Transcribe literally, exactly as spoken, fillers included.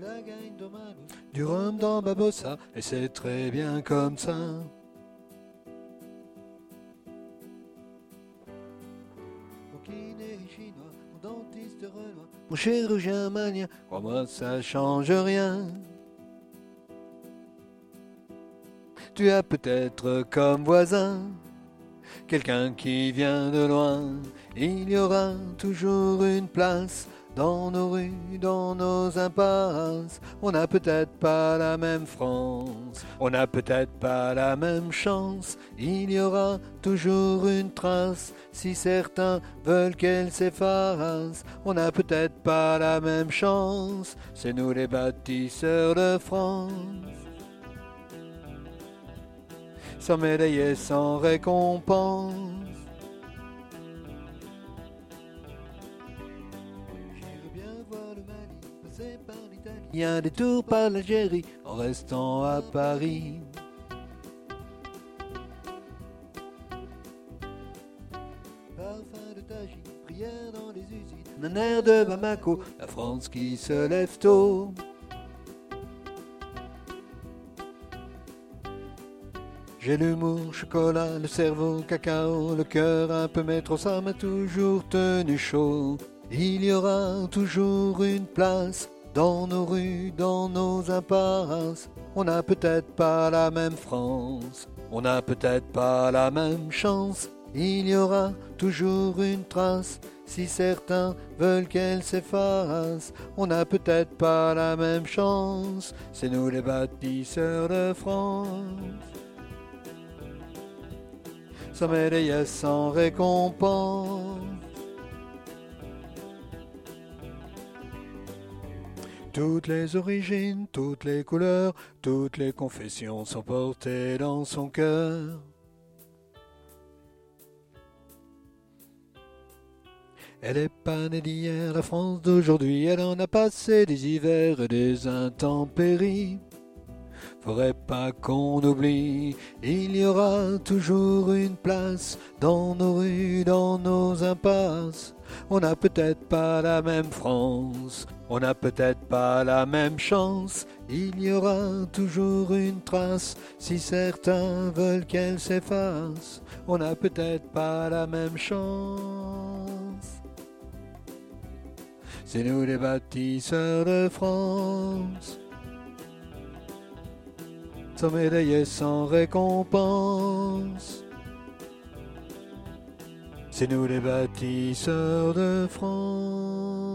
du rhum dans Babosa, et c'est très bien comme ça. Mon kiné chinois, mon dentiste renois, mon chirurgien manien, crois-moi ça change rien. Tu as peut-être comme voisin quelqu'un qui vient de loin. Il y aura toujours une place dans nos rues, dans nos impasses. On n'a peut-être pas la même France, on n'a peut-être pas la même chance. Il y aura toujours une trace, si certains veulent qu'elle s'efface. On n'a peut-être pas la même chance, c'est nous les bâtisseurs de France. Sans médaille et sans récompense. J'irai bien voir le Mali, passer par l'Italie, un détour par l'Algérie, en restant à Paris. Parfum de Taji, prière dans les usines, un air de Bamako, la France qui se lève tôt. J'ai l'humour, chocolat, le cerveau, cacao, le cœur un peu métro, ça m'a toujours tenu chaud. Il y aura toujours une place dans nos rues, dans nos impasses. On n'a peut-être pas la même France, on n'a peut-être pas la même chance. Il y aura toujours une trace, si certains veulent qu'elle s'efface. On n'a peut-être pas la même chance, c'est nous les bâtisseurs de France. Sans médaille et sans récompense. Toutes les origines, toutes les couleurs, toutes les confessions sont portées dans son cœur. Elle est pas née d'hier, la France d'aujourd'hui, elle en a passé des hivers et des intempéries. Faudrait pas qu'on oublie, il y aura toujours une place dans nos rues, dans nos impasses. On n'a peut-être pas la même France, on n'a peut-être pas la même chance. Il y aura toujours une trace, si certains veulent qu'elle s'efface. On n'a peut-être pas la même chance. C'est nous les bâtisseurs de France. Sans médaille et sans récompense. C'est nous les bâtisseurs de France.